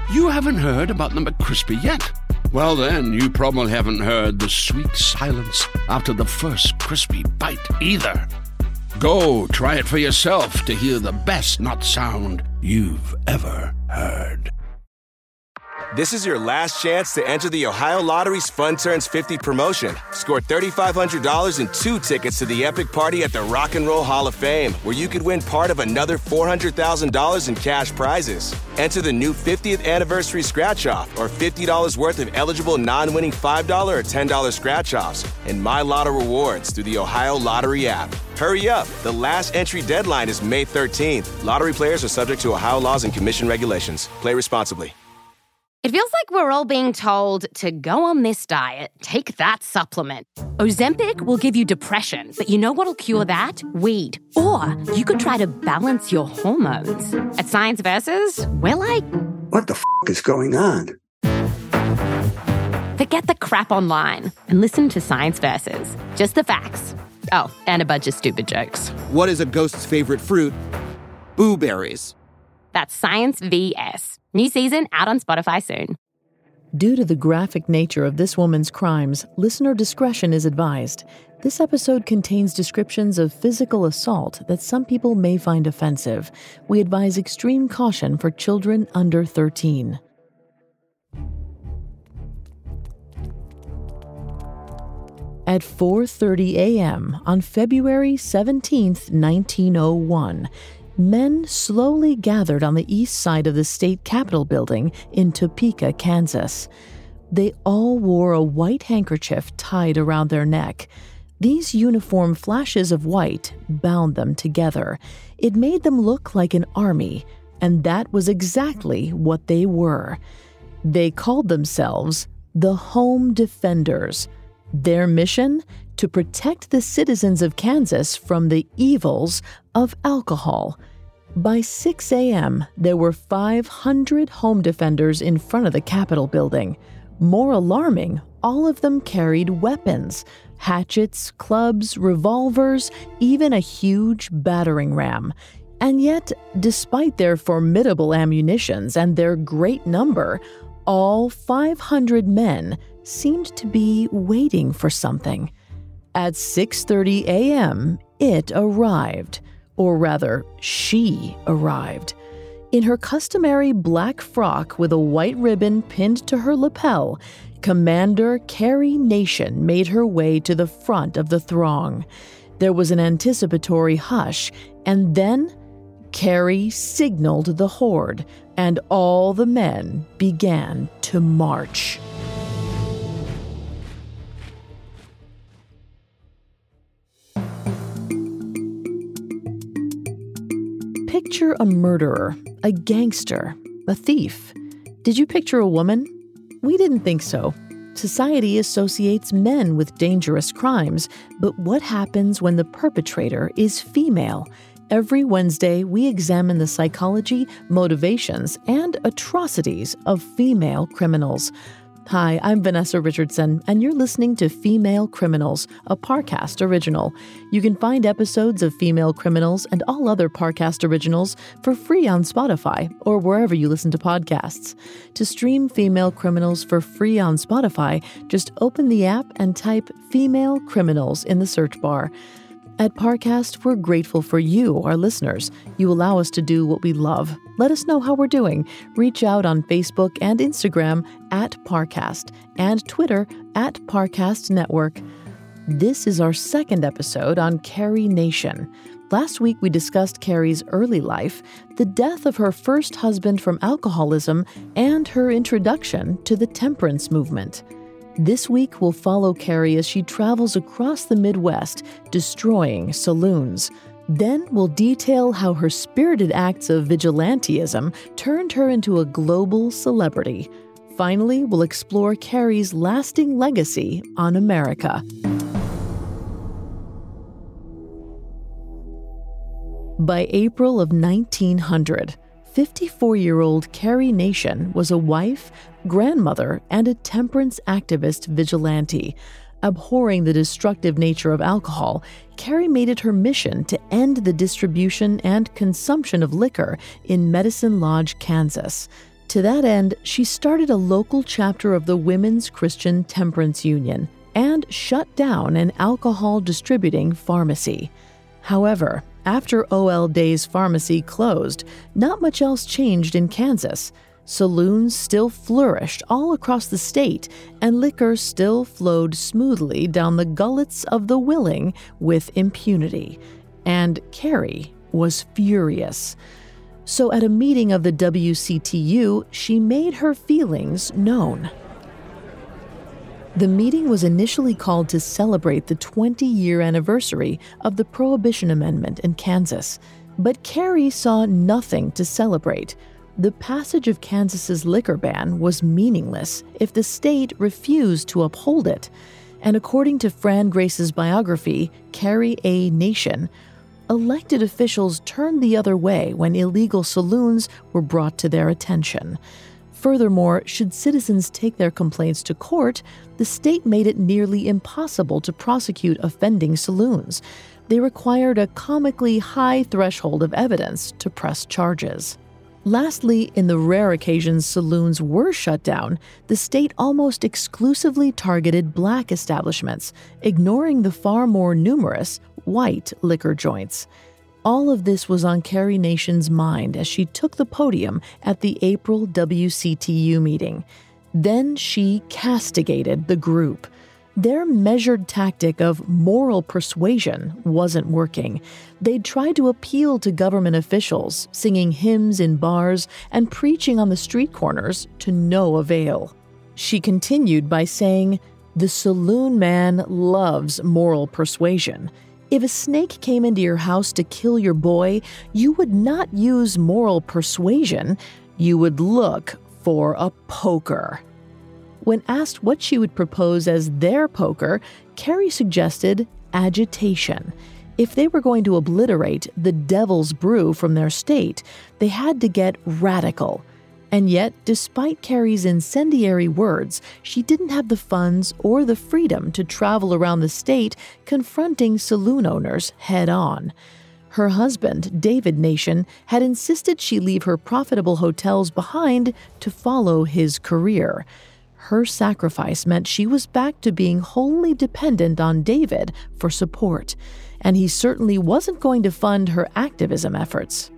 You haven't heard about the McCrispy yet? Well, then, you probably haven't heard the sweet silence after the first crispy bite either. Go try it for yourself to hear the best nut sound you've ever heard. This is your last chance to enter the Ohio Lottery's Fun Turns 50 promotion. Score $3,500 and 2 tickets to the epic party at the Rock and Roll Hall of Fame, where you could win part of another $400,000 in cash prizes. Enter the new 50th anniversary scratch-off or $50 worth of eligible non-winning $5 or $10 scratch-offs and My Lotto rewards through the Ohio Lottery app. Hurry up. The last entry deadline is May 13th. Lottery players are subject to Ohio laws and commission regulations. Play responsibly. It feels like we're all being told to go on this diet, take that supplement. Ozempic will give you depression, but you know what'll cure that? Weed. Or you could try to balance your hormones. At Science Versus, we're like... What the f*** is going on? Forget the crap online and listen to Science Versus. Just the facts. Oh, and a bunch of stupid jokes. What is a ghost's favorite fruit? Blueberries. That's Science VS. New season out on Spotify soon. Due to the graphic nature of this woman's crimes, listener discretion is advised. This episode contains descriptions of physical assault that some people may find offensive. We advise extreme caution for children under 13. At 4:30 a.m. on February 17th, 1901, men slowly gathered on the east side of the state capitol building in Topeka, Kansas. They all wore a white handkerchief tied around their neck. These uniform flashes of white bound them together. It made them look like an army, and that was exactly what they were. They called themselves the Home Defenders. Their mission? To protect the citizens of Kansas from the evils of alcohol. By 6 a.m., there were 500 home defenders in front of the Capitol building. More alarming, all of them carried weapons: hatchets, clubs, revolvers, even a huge battering ram. And yet, despite their formidable ammunitions and their great number, all 500 men seemed to be waiting for something. At 6:30 a.m., it arrived. Or rather, she arrived. In her customary black frock with a white ribbon pinned to her lapel, Commander Carrie Nation made her way to the front of the throng. There was an anticipatory hush, and then Carrie signaled the horde, and all the men began to march. Picture a murderer, a gangster, a thief. Did you picture a woman? We didn't think so. Society associates men with dangerous crimes, but what happens when the perpetrator is female? Every Wednesday, we examine the psychology, motivations, and atrocities of female criminals. Hi, I'm Vanessa Richardson, and you're listening to Female Criminals, a Parcast original. You can find episodes of Female Criminals and all other Parcast originals for free on Spotify or wherever you listen to podcasts. To stream Female Criminals for free on Spotify, just open the app and type Female Criminals in the search bar. At Parcast, we're grateful for you, our listeners. You allow us to do what we love. Let us know how we're doing. Reach out on Facebook and Instagram at Parcast and Twitter at Parcast Network. This is our second episode on Carrie Nation. Last week, we discussed Carrie's early life, the death of her first husband from alcoholism, and her introduction to the temperance movement. This week, we'll follow Carrie as she travels across the Midwest, destroying saloons. Then we'll detail how her spirited acts of vigilantism turned her into a global celebrity. Finally, we'll explore Carrie's lasting legacy on America. By April of 1900, 54-year-old Carrie Nation was a wife, grandmother, and a temperance activist vigilante. Abhorring the destructive nature of alcohol, Carrie made it her mission to end the distribution and consumption of liquor in Medicine Lodge, Kansas. To that end, she started a local chapter of the Women's Christian Temperance Union and shut down an alcohol distributing pharmacy. However, after O.L. Day's pharmacy closed, not much else changed in Kansas. Saloons still flourished all across the state, and liquor still flowed smoothly down the gullets of the willing with impunity. And Carrie was furious. So at a meeting of the WCTU, she made her feelings known. The meeting was initially called to celebrate the 20-year anniversary of the Prohibition Amendment in Kansas, but Carrie saw nothing to celebrate. The passage of Kansas's liquor ban was meaningless if the state refused to uphold it. And according to Fran Grace's biography, Carrie A. Nation, elected officials turned the other way when illegal saloons were brought to their attention. Furthermore, should citizens take their complaints to court, the state made it nearly impossible to prosecute offending saloons. They required a comically high threshold of evidence to press charges. Lastly, in the rare occasions saloons were shut down, the state almost exclusively targeted black establishments, ignoring the far more numerous white liquor joints. All of this was on Carrie Nation's mind as she took the podium at the April WCTU meeting. Then she castigated the group. Their measured tactic of moral persuasion wasn't working. They'd tried to appeal to government officials, singing hymns in bars and preaching on the street corners to no avail. She continued by saying, "The saloon man loves moral persuasion. If a snake came into your house to kill your boy, you would not use moral persuasion. You would look for a poker." When asked what she would propose as their poker, Carrie suggested agitation. If they were going to obliterate the devil's brew from their state, they had to get radical. And yet, despite Carrie's incendiary words, she didn't have the funds or the freedom to travel around the state confronting saloon owners head-on. Her husband, David Nation, had insisted she leave her profitable hotels behind to follow his career. Her sacrifice meant she was back to being wholly dependent on David for support, and he certainly wasn't going to fund her activism efforts.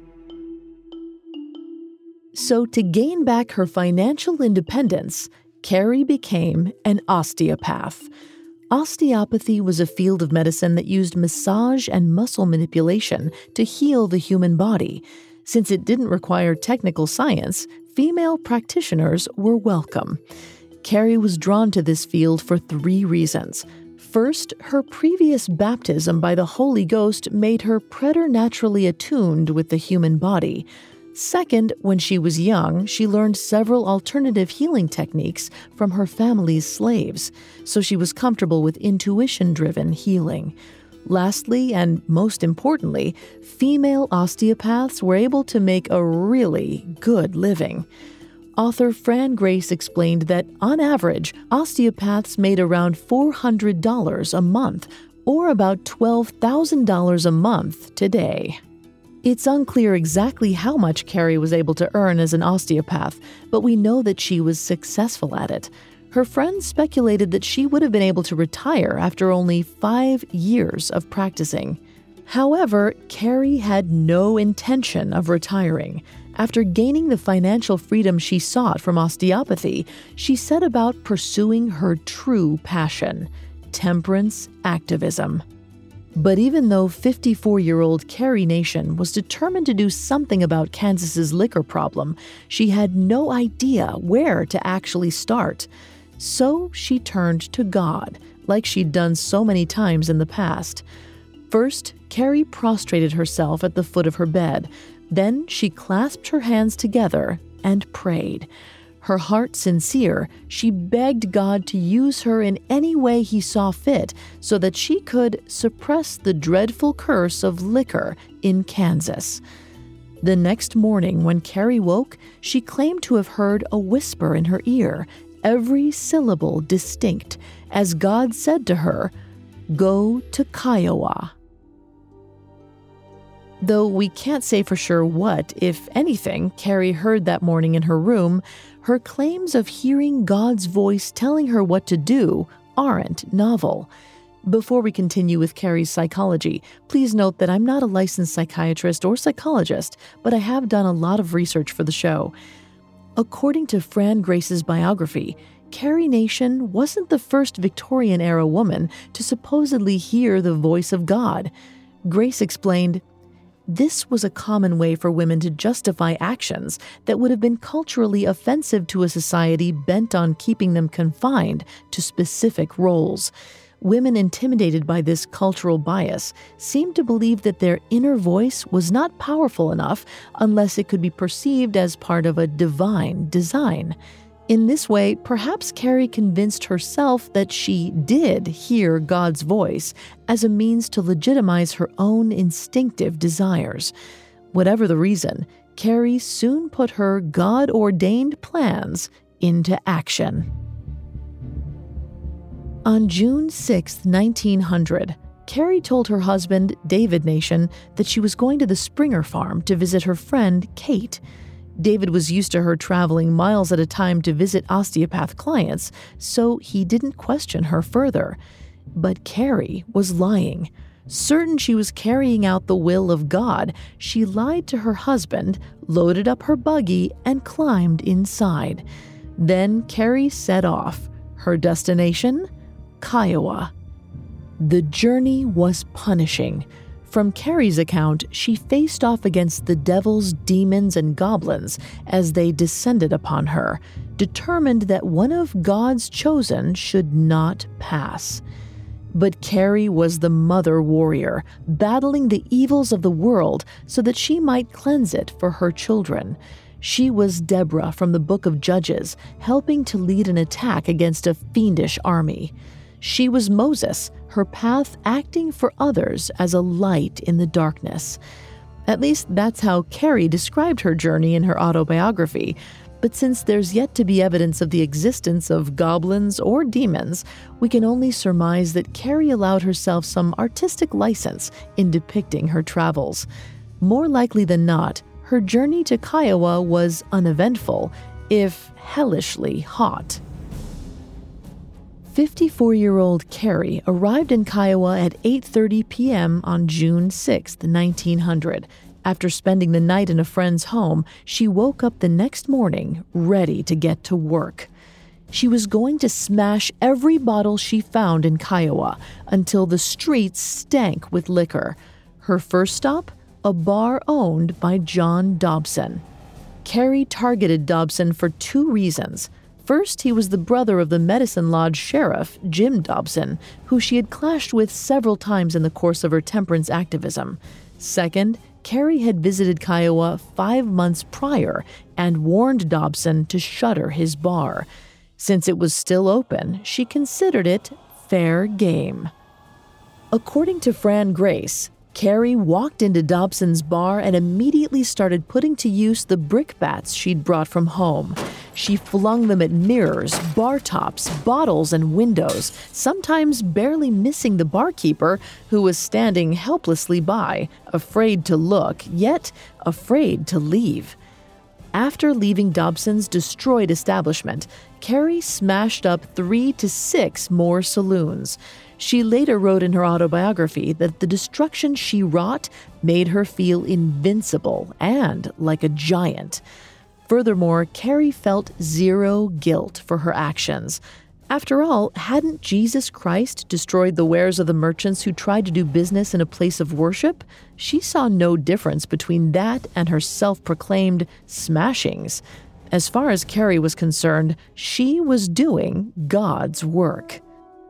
So to gain back her financial independence, Carrie became an osteopath. Osteopathy was a field of medicine that used massage and muscle manipulation to heal the human body. Since it didn't require technical science, female practitioners were welcome. Carrie was drawn to this field for 3 reasons. First, her previous baptism by the Holy Ghost made her preternaturally attuned with the human body. Second, when she was young, she learned several alternative healing techniques from her family's slaves, so she was comfortable with intuition-driven healing. Lastly, and most importantly, female osteopaths were able to make a really good living. Author Fran Grace explained that, on average, osteopaths made around $400 a month, or about $12,000 a month today. It's unclear exactly how much Carrie was able to earn as an osteopath, but we know that she was successful at it. Her friends speculated that she would have been able to retire after only 5 years of practicing. However, Carrie had no intention of retiring. After gaining the financial freedom she sought from osteopathy, she set about pursuing her true passion, temperance activism. But even though 54-year-old Carrie Nation was determined to do something about Kansas's liquor problem, she had no idea where to actually start. So she turned to God, like she'd done so many times in the past. First, Carrie prostrated herself at the foot of her bed. Then she clasped her hands together and prayed. Her heart sincere, she begged God to use her in any way he saw fit so that she could suppress the dreadful curse of liquor in Kansas. The next morning, when Carrie woke, she claimed to have heard a whisper in her ear, every syllable distinct, as God said to her, "Go to Kiowa." Though we can't say for sure what, if anything, Carrie heard that morning in her room, her claims of hearing God's voice telling her what to do aren't novel. Before we continue with Carrie's psychology, please note that I'm not a licensed psychiatrist or psychologist, but I have done a lot of research for the show. According to Fran Grace's biography, Carrie Nation wasn't the first Victorian-era woman to supposedly hear the voice of God. Grace explained, "This was a common way for women to justify actions that would have been culturally offensive to a society bent on keeping them confined to specific roles. Women intimidated by this cultural bias seemed to believe that their inner voice was not powerful enough unless it could be perceived as part of a divine design. In this way, perhaps Carrie convinced herself that she did hear God's voice as a means to legitimize her own instinctive desires. Whatever the reason, Carrie soon put her God-ordained plans into action." On June 6, 1900, Carrie told her husband, David Nation, that she was going to the Springer farm to visit her friend, Kate. David was used to her traveling miles at a time to visit osteopath clients, so he didn't question her further. But Carrie was lying. Certain she was carrying out the will of God, she lied to her husband, loaded up her buggy, and climbed inside. Then Carrie set off. Her destination? Kiowa. The journey was punishing. From Carrie's account, she faced off against the devils, demons, and goblins as they descended upon her, determined that one of God's chosen should not pass. But Carrie was the mother warrior, battling the evils of the world so that she might cleanse it for her children. She was Deborah from the Book of Judges, helping to lead an attack against a fiendish army. She was Moses, her path acting for others as a light in the darkness. At least that's how Carrie described her journey in her autobiography. But since there's yet to be evidence of the existence of goblins or demons, we can only surmise that Carrie allowed herself some artistic license in depicting her travels. More likely than not, her journey to Kiowa was uneventful, if hellishly hot. 54-year-old Carrie arrived in Kiowa at 8:30 p.m. on June 6, 1900. After spending the night in a friend's home, she woke up the next morning ready to get to work. She was going to smash every bottle she found in Kiowa until the streets stank with liquor. Her first stop? A bar owned by John Dobson. Carrie targeted Dobson for two reasons. First, he was the brother of the Medicine Lodge sheriff, Jim Dobson, who she had clashed with several times in the course of her temperance activism. Second, Carrie had visited Kiowa 5 months prior and warned Dobson to shutter his bar. Since it was still open, she considered it fair game. According to Fran Grace, Carrie walked into Dobson's bar and immediately started putting to use the brickbats she'd brought from home. She flung them at mirrors, bar tops, bottles, and windows, sometimes barely missing the barkeeper, who was standing helplessly by, afraid to look, yet afraid to leave. After leaving Dobson's destroyed establishment, Carrie smashed up 3 to 6 more saloons. She later wrote in her autobiography that the destruction she wrought made her feel invincible and like a giant. Furthermore, Carrie felt zero guilt for her actions. After all, hadn't Jesus Christ destroyed the wares of the merchants who tried to do business in a place of worship? She saw no difference between that and her self-proclaimed smashings. As far as Carrie was concerned, she was doing God's work.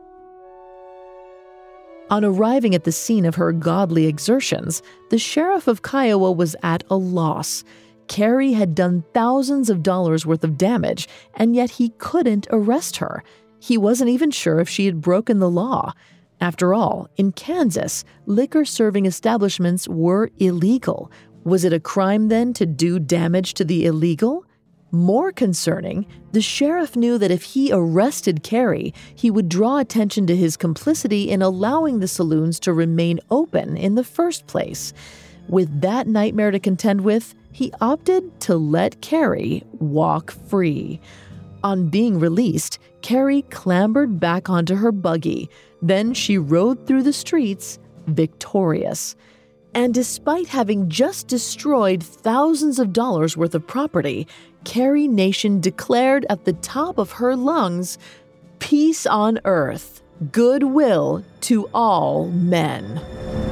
On arriving at the scene of her godly exertions, the sheriff of Kiowa was at a loss. Carrie had done thousands of dollars worth of damage, and yet he couldn't arrest her. He wasn't even sure if she had broken the law. After all, in Kansas, liquor-serving establishments were illegal. Was it a crime then to do damage to the illegal? More concerning, the sheriff knew that if he arrested Carrie, he would draw attention to his complicity in allowing the saloons to remain open in the first place. With that nightmare to contend with, he opted to let Carrie walk free. On being released, Carrie clambered back onto her buggy. Then she rode through the streets victorious. And despite having just destroyed thousands of dollars worth of property, Carrie Nation declared at the top of her lungs, "Peace on earth, goodwill to all men."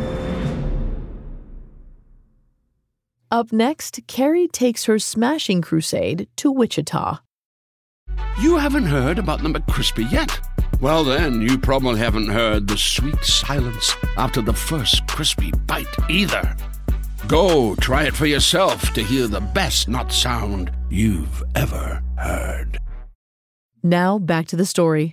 Up next, Carrie takes her smashing crusade to Wichita. You haven't heard about the McCrispy yet? Well then, you probably haven't heard the sweet silence after the first crispy bite either. Go try it for yourself to hear the best nut sound you've ever heard. Now back to the story.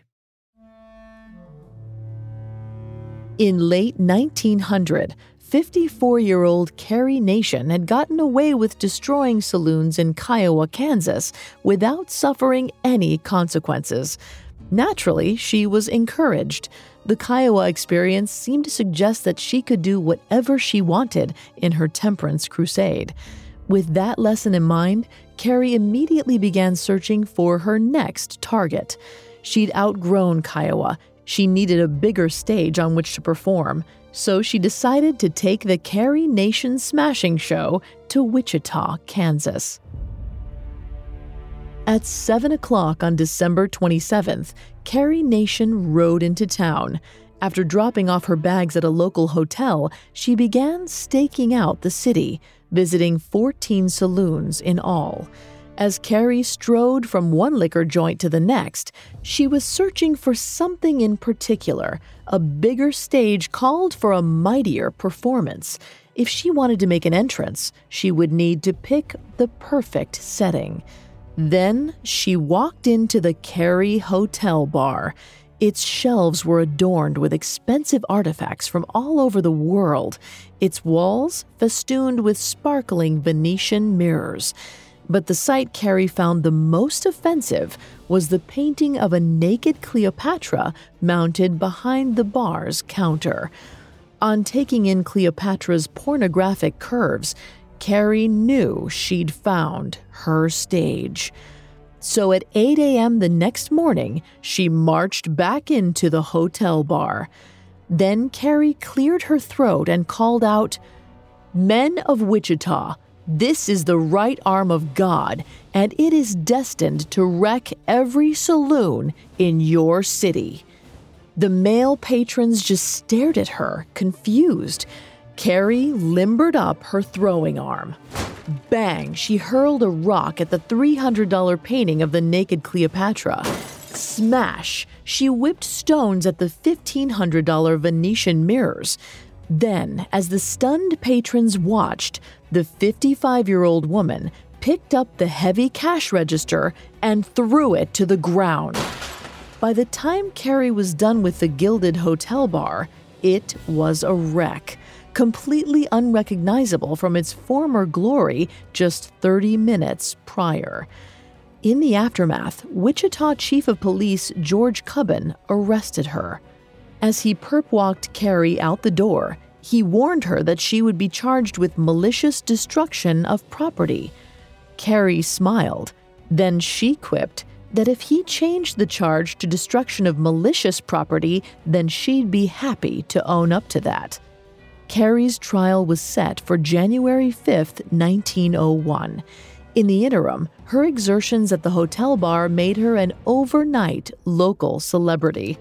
In late 1900, 54-year-old Carrie Nation had gotten away with destroying saloons in Kiowa, Kansas, without suffering any consequences. Naturally, she was encouraged. The Kiowa experience seemed to suggest that she could do whatever she wanted in her temperance crusade. With that lesson in mind, Carrie immediately began searching for her next target. She'd outgrown Kiowa. She needed a bigger stage on which to perform. So she decided to take the Carrie Nation Smashing Show to Wichita, Kansas. At 7 o'clock on December 27th, Carrie Nation rode into town. After dropping off her bags at a local hotel, she began staking out the city, visiting 14 saloons in all. As Carrie strode from one liquor joint to the next, she was searching for something in particular. A bigger stage called for a mightier performance. If she wanted to make an entrance, she would need to pick the perfect setting. Then she walked into the Carrie Hotel Bar. Its shelves were adorned with expensive artifacts from all over the world, its walls festooned with sparkling Venetian mirrors. But the sight Carrie found the most offensive was the painting of a naked Cleopatra mounted behind the bar's counter. On taking in Cleopatra's pornographic curves, Carrie knew she'd found her stage. So at 8 a.m. the next morning, she marched back into the hotel bar. Then Carrie cleared her throat and called out, "Men of Wichita, this is the right arm of God, and it is destined to wreck every saloon in your city." The male patrons just stared at her, confused. Carrie limbered up her throwing arm. Bang! She hurled a rock at the $300 painting of the naked Cleopatra. Smash! She whipped stones at the $1,500 Venetian mirrors. Then, as the stunned patrons watched, the 55-year-old woman picked up the heavy cash register and threw it to the ground. By the time Carrie was done with the gilded hotel bar, it was a wreck, completely unrecognizable from its former glory just 30 minutes prior. In the aftermath, Wichita Chief of Police George Cubbin arrested her. As he perp-walked Carrie out the door, he warned her that she would be charged with malicious destruction of property. Carrie smiled. Then she quipped that if he changed the charge to destruction of malicious property, then she'd be happy to own up to that. Carrie's trial was set for January 5th, 1901. In the interim, her exertions at the hotel bar made her an overnight local celebrity.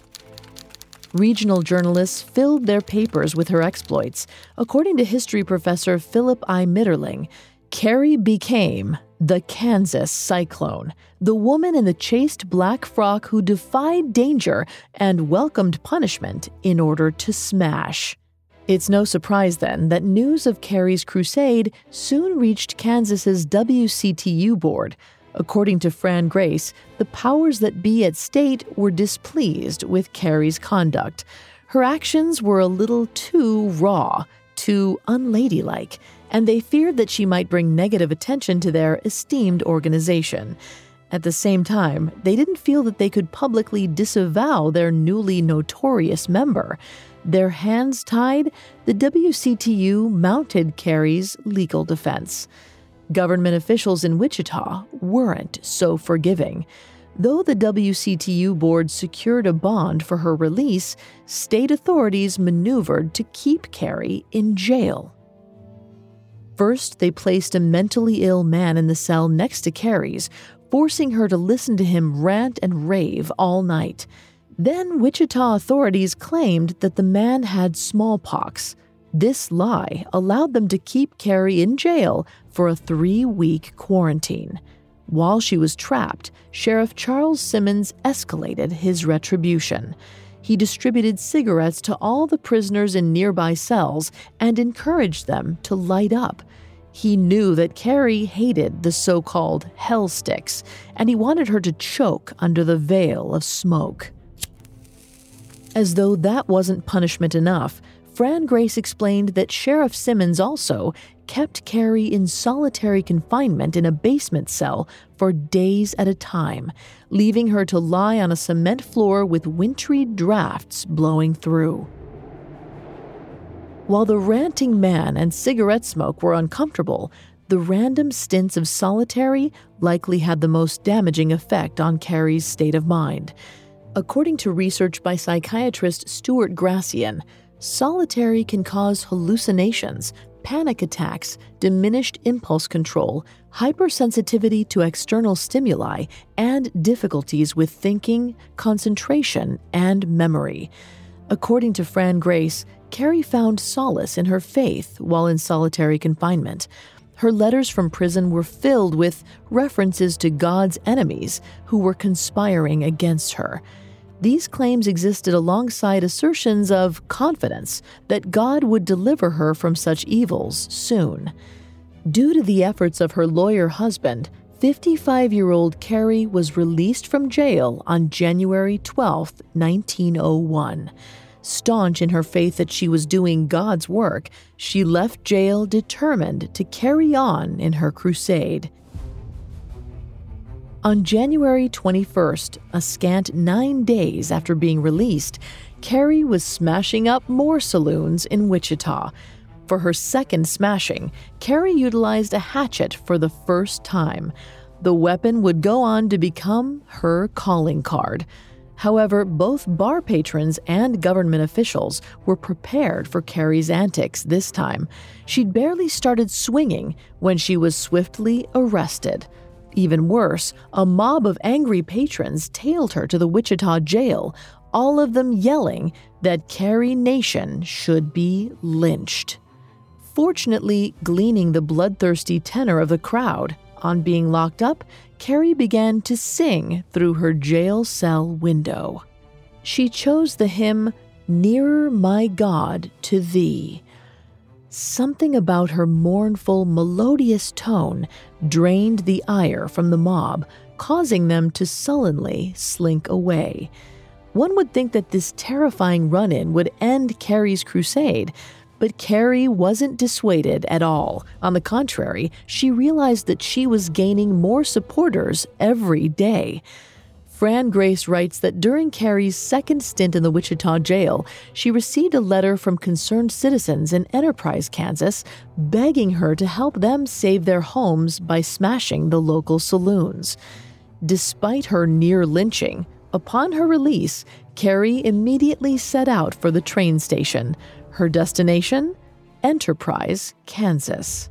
Regional journalists filled their papers with her exploits. According to history professor Philip I. Mitterling, Carrie became the Kansas Cyclone, the woman in the chaste black frock who defied danger and welcomed punishment in order to smash. It's no surprise, then, that news of Carrie's crusade soon reached Kansas's WCTU board. According to Fran Grace, the powers that be at state were displeased with Carrie's conduct. Her actions were a little too raw, too unladylike, and they feared that she might bring negative attention to their esteemed organization. At the same time, they didn't feel that they could publicly disavow their newly notorious member. Their hands tied, the WCTU mounted Carey's legal defense. Government officials in Wichita weren't so forgiving. Though the WCTU board secured a bond for her release, state authorities maneuvered to keep Carey in jail. First, they placed a mentally ill man in the cell next to Carey's, forcing her to listen to him rant and rave all night. Then Wichita authorities claimed that the man had smallpox. This lie allowed them to keep Carey in jail for a 3-week quarantine. While she was trapped, Sheriff Charles Simmons escalated his retribution. He distributed cigarettes to all the prisoners in nearby cells and encouraged them to light up. He knew that Carey hated the so-called hell sticks, and he wanted her to choke under the veil of smoke. As though that wasn't punishment enough, Fran Grace explained that Sheriff Simmons also kept Carey in solitary confinement in a basement cell for days at a time, leaving her to lie on a cement floor with wintry drafts blowing through. While the ranting man and cigarette smoke were uncomfortable, the random stints of solitary likely had the most damaging effect on Carey's state of mind. According to research by psychiatrist Stuart Gracian, solitary can cause hallucinations, panic attacks, diminished impulse control, hypersensitivity to external stimuli, and difficulties with thinking, concentration, and memory. According to Fran Grace, Carey found solace in her faith while in solitary confinement. Her letters from prison were filled with references to God's enemies who were conspiring against her. These claims existed alongside assertions of confidence that God would deliver her from such evils soon. Due to the efforts of her lawyer husband, 55-year-old Carey was released from jail on January 12, 1901. Staunch in her faith that she was doing God's work, she left jail determined to carry on in her crusade. On January 21st, a scant 9 days after being released, Carey was smashing up more saloons in Wichita. For her second smashing, Carey utilized a hatchet for the first time. The weapon would go on to become her calling card. However, both bar patrons and government officials were prepared for Carey's antics this time. She'd barely started swinging when she was swiftly arrested. Even worse, a mob of angry patrons tailed her to the Wichita jail, all of them yelling that Carey Nation should be lynched. Fortunately, gleaning the bloodthirsty tenor of the crowd, on being locked up, Carey began to sing through her jail cell window. She chose the hymn, "Nearer, My God, to Thee." Something about her mournful, melodious tone drained the ire from the mob, causing them to sullenly slink away. One would think that this terrifying run-in would end Carey's crusade, but Carey wasn't dissuaded at all. On the contrary, she realized that she was gaining more supporters every day. Fran Grace writes that during Carey's second stint in the Wichita jail, she received a letter from concerned citizens in Enterprise, Kansas, begging her to help them save their homes by smashing the local saloons. Despite her near lynching, upon her release, Carey immediately set out for the train station. Her destination? Enterprise, Kansas.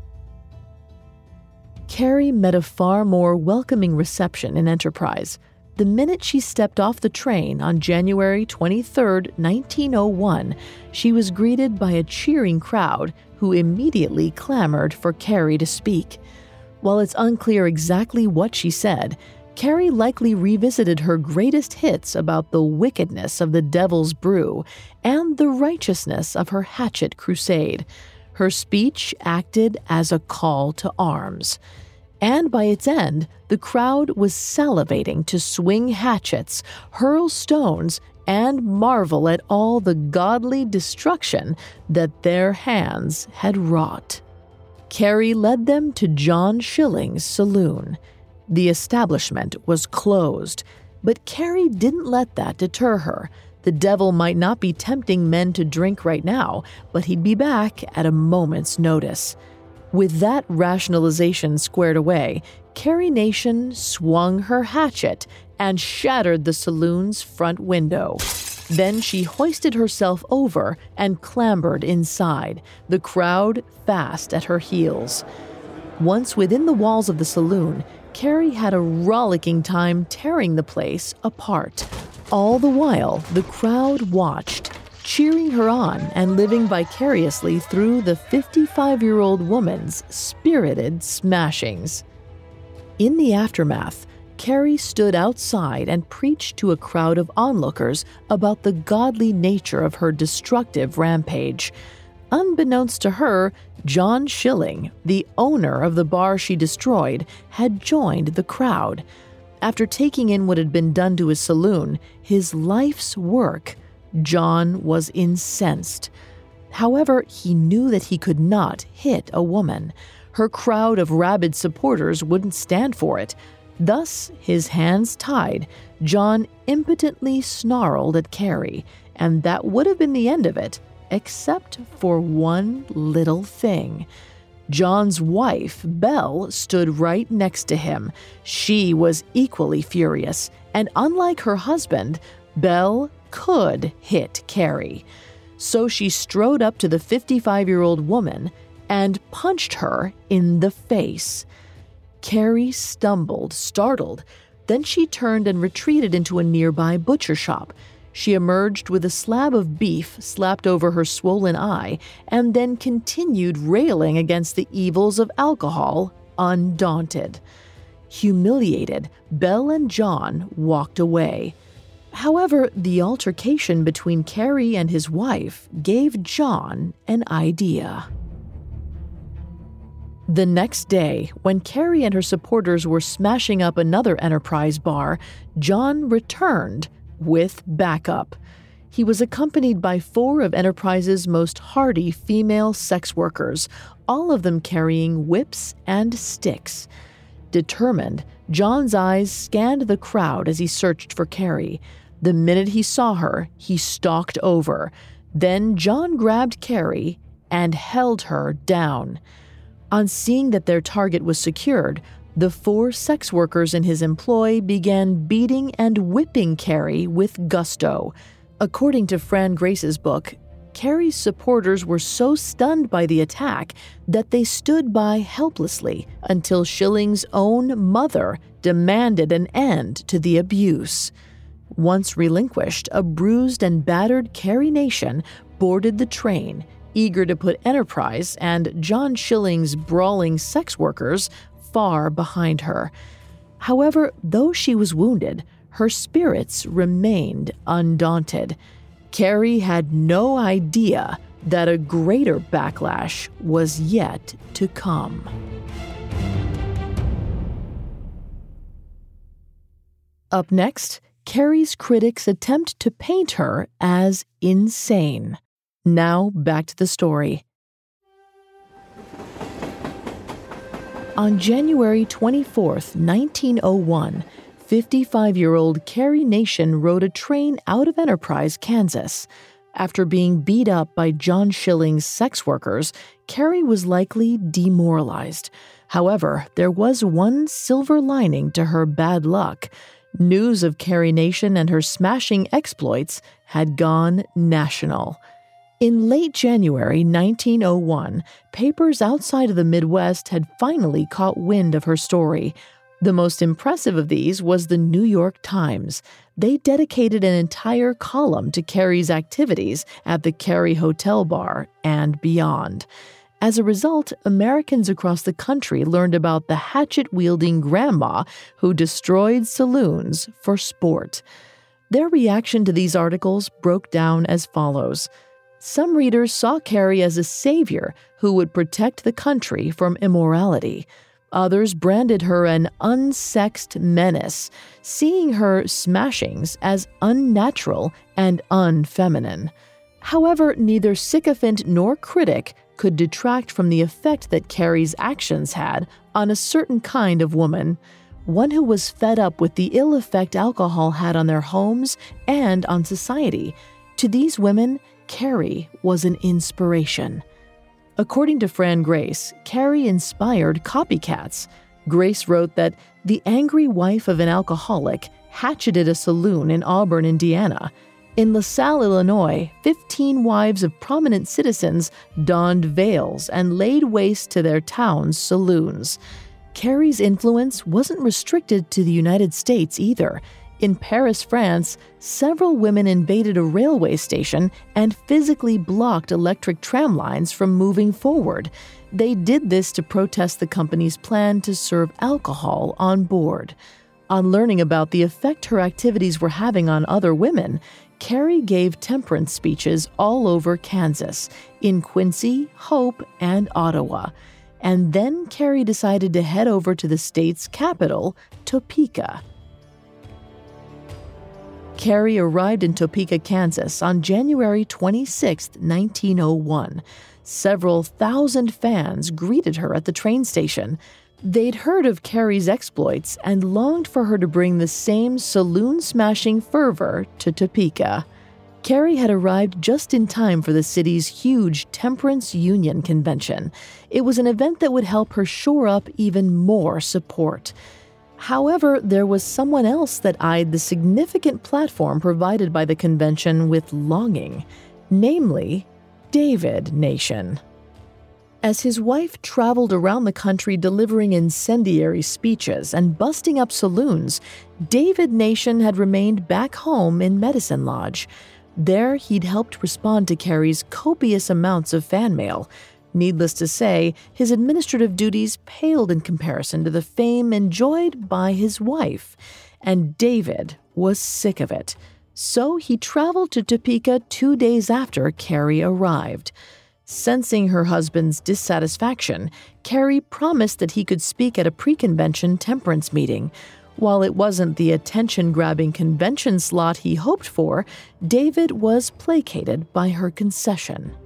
Carey met a far more welcoming reception in Enterprise. The minute she stepped off the train on January 23, 1901, she was greeted by a cheering crowd who immediately clamored for Carey to speak. While it's unclear exactly what she said, Carey likely revisited her greatest hits about the wickedness of the Devil's Brew and the righteousness of her hatchet crusade. Her speech acted as a call to arms. And by its end, the crowd was salivating to swing hatchets, hurl stones, and marvel at all the godly destruction that their hands had wrought. Carey led them to John Schilling's saloon. The establishment was closed, but Carey didn't let that deter her. The devil might not be tempting men to drink right now, but he'd be back at a moment's notice. With that rationalization squared away, Carrie Nation swung her hatchet and shattered the saloon's front window. Then she hoisted herself over and clambered inside, the crowd fast at her heels. Once within the walls of the saloon, Carrie had a rollicking time tearing the place apart. All the while, the crowd watched, cheering her on and living vicariously through the 55-year-old woman's spirited smashings. In the aftermath, Carrie stood outside and preached to a crowd of onlookers about the godly nature of her destructive rampage. Unbeknownst to her, John Schilling, the owner of the bar she destroyed, had joined the crowd. After taking in what had been done to his saloon, his life's work, John was incensed. However, he knew that he could not hit a woman. Her crowd of rabid supporters wouldn't stand for it. Thus, his hands tied, John impotently snarled at Carrie, and that would have been the end of it, except for one little thing. John's wife, Belle, stood right next to him. She was equally furious, and unlike her husband, Belle could hit Carrie. So she strode up to the 55-year-old woman and punched her in the face. Carrie stumbled, startled. Then she turned and retreated into a nearby butcher shop. She emerged with a slab of beef slapped over her swollen eye and then continued railing against the evils of alcohol, undaunted. Humiliated, Belle and John walked away. However, the altercation between Carrie and his wife gave John an idea. The next day, when Carrie and her supporters were smashing up another Enterprise bar, John returned with backup. He was accompanied by 4 of Enterprise's most hardy female sex workers, all of them carrying whips and sticks. Determined, John's eyes scanned the crowd as he searched for Carrie. The minute he saw her, he stalked over. Then John grabbed Carrie and held her down. On seeing that their target was secured, the 4 sex workers in his employ began beating and whipping Carrie with gusto. According to Fran Grace's book, Carrie's supporters were so stunned by the attack that they stood by helplessly until Schilling's own mother demanded an end to the abuse. Once relinquished, a bruised and battered Carrie Nation boarded the train, eager to put Enterprise and John Schilling's brawling sex workers far behind her. However, though she was wounded, her spirits remained undaunted. Carrie had no idea that a greater backlash was yet to come. Up next, Carrie's critics attempt to paint her as insane. Now, back to the story. On January 24, 1901, 55-year-old Carrie Nation rode a train out of Enterprise, Kansas. After being beat up by John Schilling's sex workers, Carrie was likely demoralized. However, there was one silver lining to her bad luck. News of Carrie Nation and her smashing exploits had gone national. In late January 1901, papers outside of the Midwest had finally caught wind of her story. The most impressive of these was the New York Times. They dedicated an entire column to Carrie's activities at the Carrie Hotel Bar and beyond. As a result, Americans across the country learned about the hatchet-wielding grandma who destroyed saloons for sport. Their reaction to these articles broke down as follows. Some readers saw Carrie as a savior who would protect the country from immorality. Others branded her an unsexed menace, seeing her smashings as unnatural and unfeminine. However, neither sycophant nor critic could detract from the effect that Carrie's actions had on a certain kind of woman. one who was fed up with the ill effect alcohol had on their homes and on society. To these women, Carrie was an inspiration. According to Fran Grace, Carrie inspired copycats. Grace wrote that the angry wife of an alcoholic hatcheted a saloon in Auburn, Indiana. In LaSalle, Illinois, 15 wives of prominent citizens donned veils and laid waste to their town's saloons. Carrie's influence wasn't restricted to the United States either. In Paris, France, several women invaded a railway station and physically blocked electric tram lines from moving forward. They did this to protest the company's plan to serve alcohol on board. On learning about the effect her activities were having on other women, Carrie gave temperance speeches all over Kansas, in Quincy, Hope, and Ottawa. And then Carrie decided to head over to the state's capital, Topeka. Carrie arrived in Topeka, Kansas on January 26, 1901. Several thousand fans greeted her at the train station. They'd heard of Carrie's exploits and longed for her to bring the same saloon-smashing fervor to Topeka. Carrie had arrived just in time for the city's huge Temperance Union convention. It was an event that would help her shore up even more support. However, there was someone else that eyed the significant platform provided by the convention with longing, namely David Nation. As his wife traveled around the country delivering incendiary speeches and busting up saloons, David Nation had remained back home in Medicine Lodge. There, he'd helped respond to Carrie's copious amounts of fan mail. Needless to say, his administrative duties paled in comparison to the fame enjoyed by his wife. And David was sick of it. So he traveled to Topeka 2 days after Carrie arrived. Sensing her husband's dissatisfaction, Carrie promised that he could speak at a pre-convention temperance meeting. While it wasn't the attention-grabbing convention slot he hoped for, David was placated by her concession.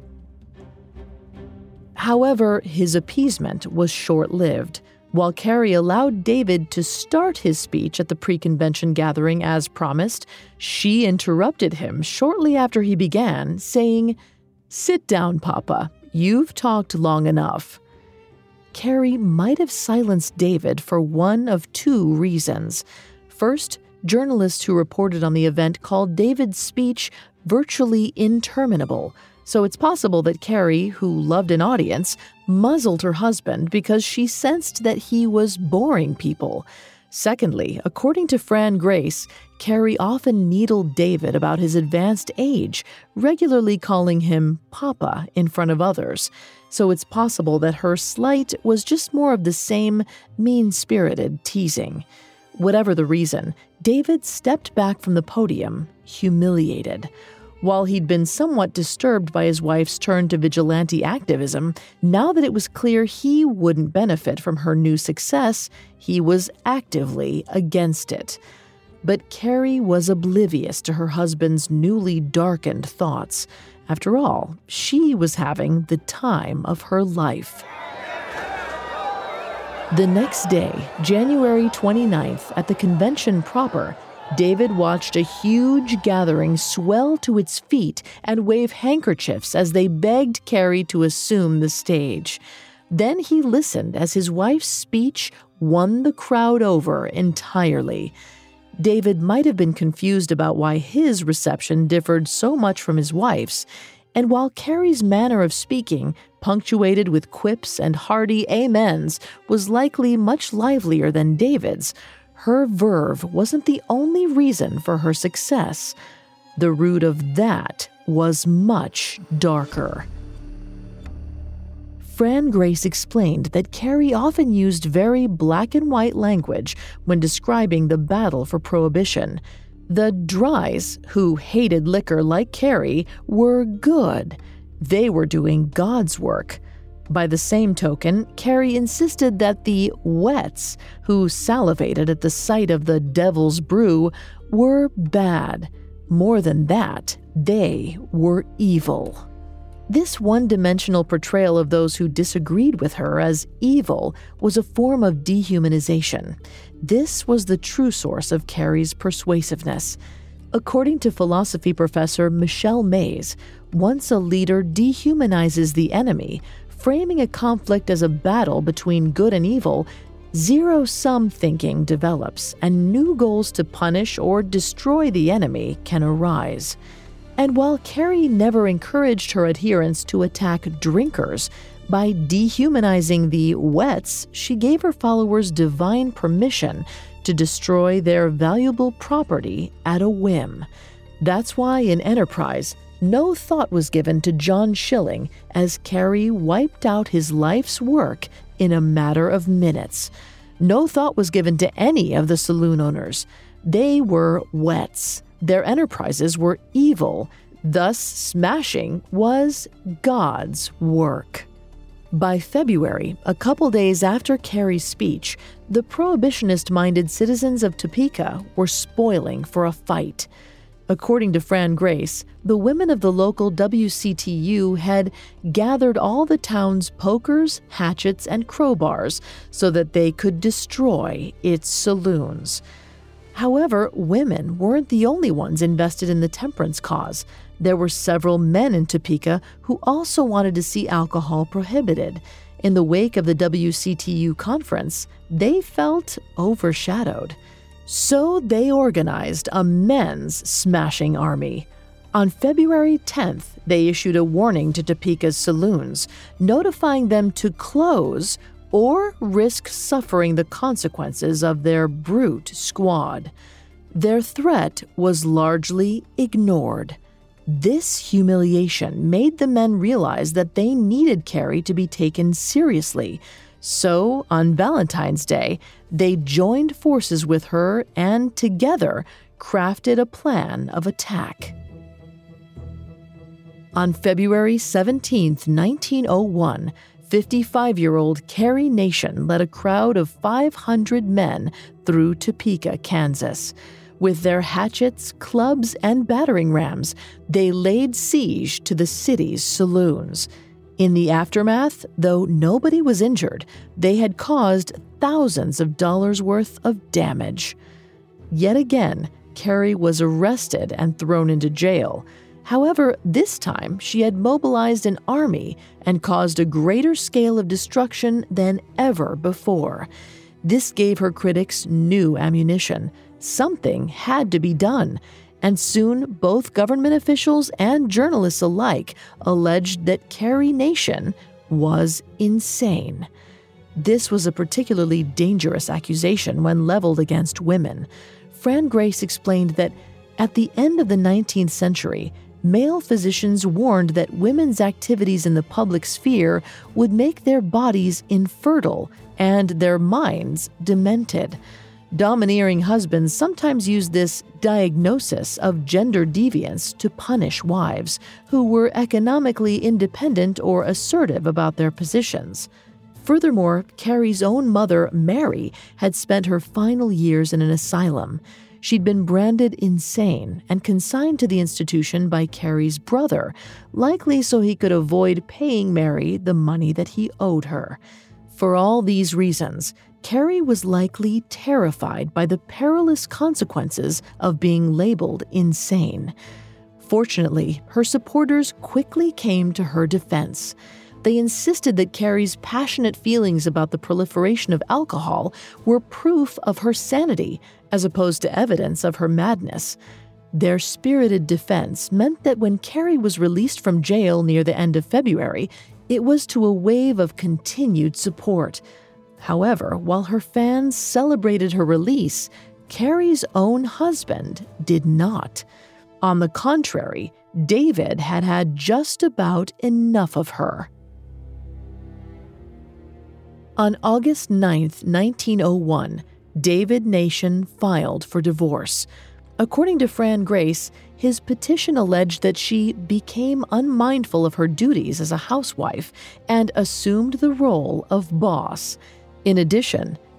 However, his appeasement was short-lived. While Carrie allowed David to start his speech at the pre-convention gathering as promised, she interrupted him shortly after he began, saying, "Sit down, Papa. You've talked long enough." Carrie might have silenced David for one of two reasons. First, journalists who reported on the event called David's speech virtually interminable, so it's possible that Carrie, who loved an audience, muzzled her husband because she sensed that he was boring people. Secondly, according to Fran Grace, Carrie often needled David about his advanced age, regularly calling him Papa in front of others. So it's possible that her slight was just more of the same mean-spirited teasing. Whatever the reason, David stepped back from the podium, humiliated. While he'd been somewhat disturbed by his wife's turn to vigilante activism, now that it was clear he wouldn't benefit from her new success, he was actively against it. But Carrie was oblivious to her husband's newly darkened thoughts. After all, she was having the time of her life. The next day, January 29th, at the convention proper, David watched a huge gathering swell to its feet and wave handkerchiefs as they begged Carrie to assume the stage. Then he listened as his wife's speech won the crowd over entirely. David might have been confused about why his reception differed so much from his wife's, and while Carrie's manner of speaking, punctuated with quips and hearty amens, was likely much livelier than David's, her verve wasn't the only reason for her success. The root of that was much darker. Fran Grace explained that Carrie often used very black-and-white language when describing the battle for Prohibition. The Drys, who hated liquor like Carrie, were good. They were doing God's work. By the same token, Carrie insisted that the Wets, who salivated at the sight of the devil's brew, were bad. More than that, they were evil. This one-dimensional portrayal of those who disagreed with her as evil was a form of dehumanization. This was the true source of Carey's persuasiveness. According to philosophy professor Michelle Mays, once a leader dehumanizes the enemy, framing a conflict as a battle between good and evil, zero-sum thinking develops, and new goals to punish or destroy the enemy can arise. And while Carey never encouraged her adherents to attack drinkers, by dehumanizing the wets, she gave her followers divine permission to destroy their valuable property at a whim. That's why in Enterprise, no thought was given to John Schilling as Carey wiped out his life's work in a matter of minutes. No thought was given to any of the saloon owners. They were wets. Their enterprises were evil. Thus, smashing was God's work. By February, a couple days after Carey's speech, the prohibitionist-minded citizens of Topeka were spoiling for a fight. According to Fran Grace, the women of the local WCTU had gathered all the town's pokers, hatchets, and crowbars so that they could destroy its saloons. However, women weren't the only ones invested in the temperance cause. There were several men in Topeka who also wanted to see alcohol prohibited. In the wake of the WCTU conference, they felt overshadowed. So they organized a men's smashing army. On February 10th, they issued a warning to Topeka's saloons, notifying them to close or risk suffering the consequences of their brute squad. Their threat was largely ignored. This humiliation made the men realize that they needed Carey to be taken seriously. So, on Valentine's Day, they joined forces with her and together crafted a plan of attack. On February 17, 1901, 55-year-old Carey Nation led a crowd of 500 men through Topeka, Kansas. With their hatchets, clubs, and battering rams, they laid siege to the city's saloons. In the aftermath, though nobody was injured, they had caused thousands of dollars worth of damage. Yet again, Carey was arrested and thrown into jail. However, this time she had mobilized an army and caused a greater scale of destruction than ever before. This gave her critics new ammunition. Something had to be done. And soon, both government officials and journalists alike alleged that Carey Nation was insane. This was a particularly dangerous accusation when leveled against women. Fran Grace explained that at the end of the 19th century, male physicians warned that women's activities in the public sphere would make their bodies infertile and their minds demented. Domineering husbands sometimes used this diagnosis of gender deviance to punish wives who were economically independent or assertive about their positions. Furthermore, Carey's own mother, Mary, had spent her final years in an asylum. She'd been branded insane and consigned to the institution by Carey's brother, likely so he could avoid paying Mary the money that he owed her. For all these reasons, Carey was likely terrified by the perilous consequences of being labeled insane. Fortunately, her supporters quickly came to her defense. They insisted that Carey's passionate feelings about the proliferation of alcohol were proof of her sanity, as opposed to evidence of her madness. Their spirited defense meant that when Carey was released from jail near the end of February, it was to a wave of continued support. However, while her fans celebrated her release, Carey's own husband did not. On the contrary, David had had just about enough of her. On August 9, 1901, David Nation filed for divorce. According to Fran Grace, his petition alleged that she became unmindful of her duties as a housewife and assumed the role of boss. In addition,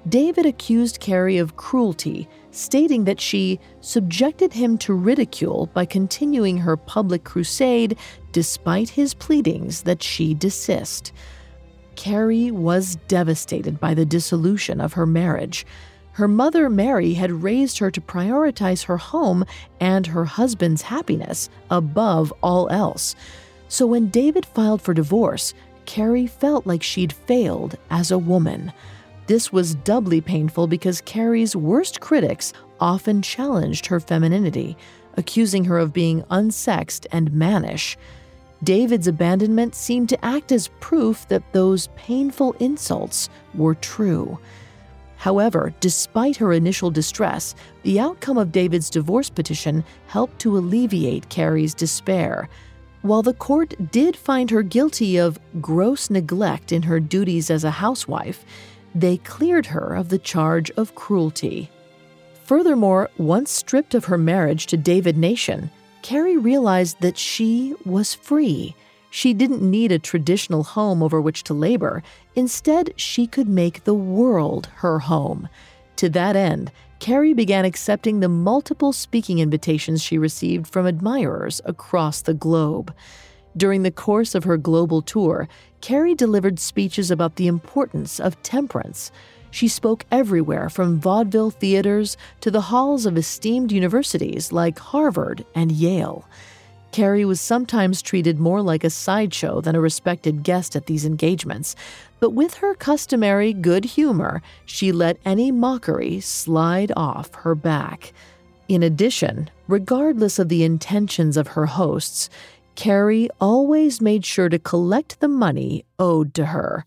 David accused Carrie of cruelty, stating that she subjected him to ridicule by continuing her public crusade despite his pleadings that she desist. Carrie was devastated by the dissolution of her marriage. Her mother, Mary, had raised her to prioritize her home and her husband's happiness above all else. So when David filed for divorce, Carrie felt like she'd failed as a woman. This was doubly painful because Carrie's worst critics often challenged her femininity, accusing her of being unsexed and mannish. David's abandonment seemed to act as proof that those painful insults were true. However, despite her initial distress, the outcome of David's divorce petition helped to alleviate Carrie's despair. While the court did find her guilty of gross neglect in her duties as a housewife, they cleared her of the charge of cruelty. Furthermore, once stripped of her marriage to David Nation, Carrie realized that she was free. She didn't need a traditional home over which to labor. Instead, she could make the world her home. To that end, Carrie began accepting the multiple speaking invitations she received from admirers across the globe. During the course of her global tour, Carrie delivered speeches about the importance of temperance. She spoke everywhere from vaudeville theaters to the halls of esteemed universities like Harvard and Yale. Carrie was sometimes treated more like a sideshow than a respected guest at these engagements, but with her customary good humor, she let any mockery slide off her back. In addition, regardless of the intentions of her hosts, Carrie always made sure to collect the money owed to her.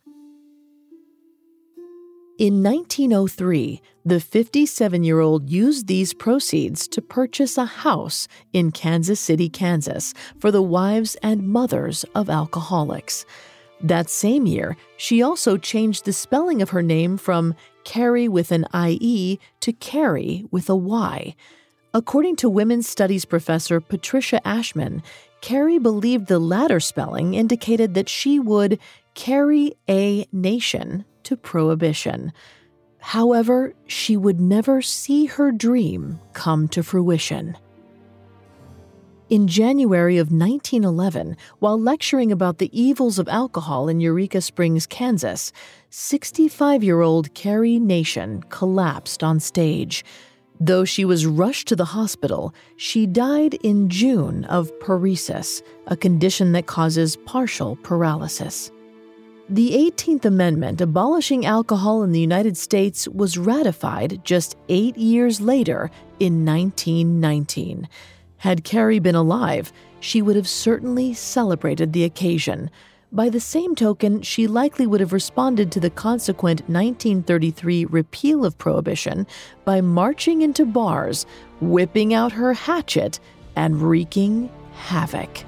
In 1903, the 57-year-old used these proceeds to purchase a house in Kansas City, Kansas, for the wives and mothers of alcoholics. That same year, she also changed the spelling of her name from Carrie with an IE to Carrie with a Y. According to women's studies professor Patricia Ashman, Carrie believed the latter spelling indicated that she would carry a nation to prohibition. However, she would never see her dream come to fruition. In January of 1911, while lecturing about the evils of alcohol in Eureka Springs, Kansas, 65-year-old Carrie Nation collapsed on stage. Though she was rushed to the hospital, she died in June of paresis, a condition that causes partial paralysis. The 18th Amendment abolishing alcohol in the United States was ratified just 8 years later in 1919. Had Carrie been alive, she would have certainly celebrated the occasion. By the same token, she likely would have responded to the consequent 1933 repeal of Prohibition by marching into bars, whipping out her hatchet, and wreaking havoc.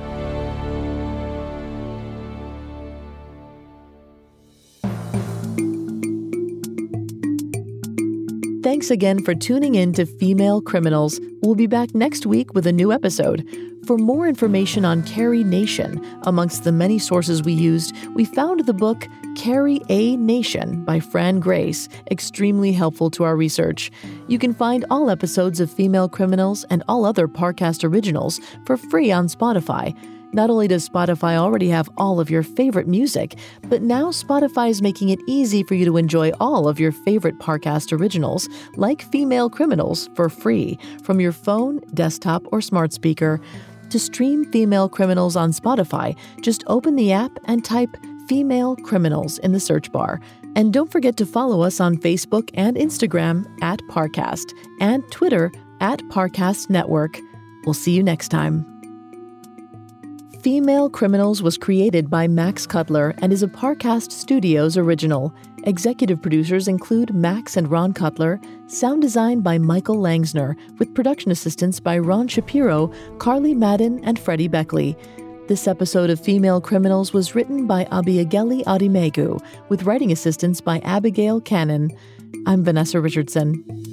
Thanks again for tuning in to Female Criminals. We'll be back next week with a new episode. For more information on Carrie Nation, amongst the many sources we used, we found the book Carrie A. Nation by Fran Grace extremely helpful to our research. You can find all episodes of Female Criminals and all other Parcast originals for free on Spotify. Not only does Spotify already have all of your favorite music, but now Spotify is making it easy for you to enjoy all of your favorite Parcast originals, like Female Criminals, for free from your phone, desktop, or smart speaker. To stream Female Criminals on Spotify, just open the app and type Female Criminals in the search bar. And don't forget to follow us on Facebook and Instagram @Parcast and Twitter @Parcast Network. We'll see you next time. Female Criminals was created by Max Cutler and is a Parcast Studios original. Executive producers include Max and Ron Cutler, sound design by Michael Langsner, with production assistance by Ron Shapiro, Carly Madden, and Freddie Beckley. This episode of Female Criminals was written by Abiageli Adimegu, with writing assistance by Abigail Cannon. I'm Vanessa Richardson.